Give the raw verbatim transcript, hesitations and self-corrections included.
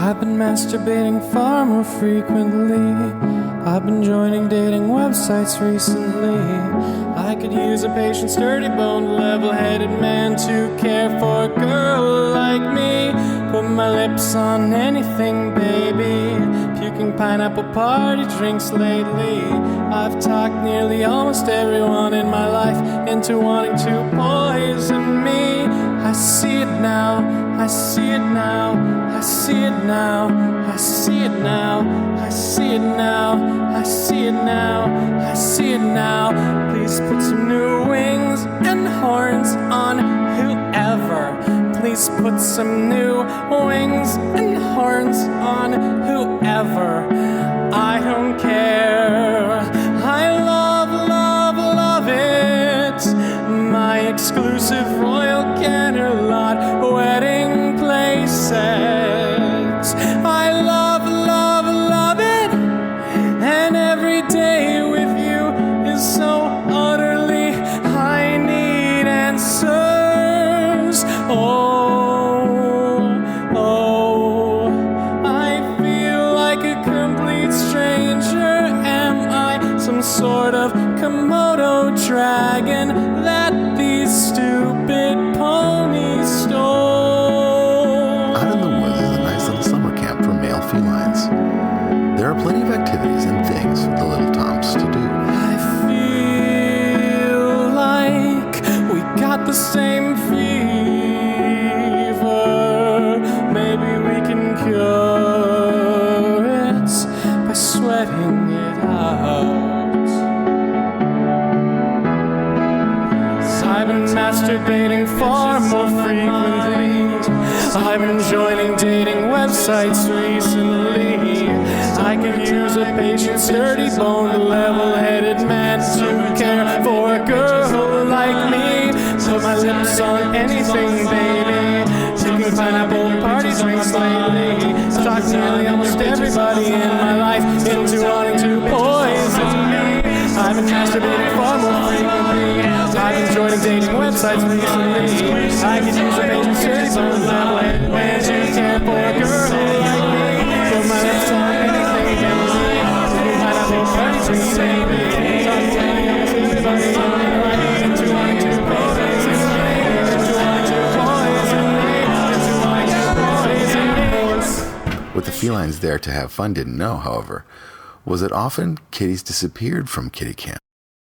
I've been masturbating far more frequently. I've been joining dating websites recently. I could use a patient, sturdy-boned, level-headed man to care for a girl like me. Put my lips on anything, baby. Puking pineapple party drinks lately. I've talked nearly almost everyone in my life into wanting to poison me. I see it now, I see it now, I see it now, I see it now, I see it now, I see it now, I see it now. Please put some new wings and horns on whoever. Please put some new wings and horns on whoever. I don't care. I love, love, love it. My exclusive Royal Canterlot wedding play set. I love, love, love it. And every day with you is so utterly, I need answers. Oh, oh, I feel like a complete stranger. Am I some sort of Komodo dragon that these stupid ponies stole? Out in the Woods is a nice little summer camp for male felines. There are plenty of activities and things for the little toms to do. I feel like we got the same fever. Maybe we can cure it by sweating it out. I've been masturbating far more frequently. I've been joining dating websites recently. I could use a patient, sturdy-boned, level-headed man to care for a girl like me. Put my lips on anything, baby. Taking pineapple party drinks lately. Talked nearly almost everybody in my life into wanting to poison me. I've been masturbating far more frequently. I've been joining dating websites recently. I could use a patient, sturdy-boned, level-headed man to care for a girl like me. Put my lips on anything, baby. Taking pineapple party drinks lately. Talked nearly almost everybody in my life into wanting to poison me. Into wanting to poison me. Into wanting to poison me. What the felines there to have fun didn't know, however, was that often kitties disappeared from kitty camp.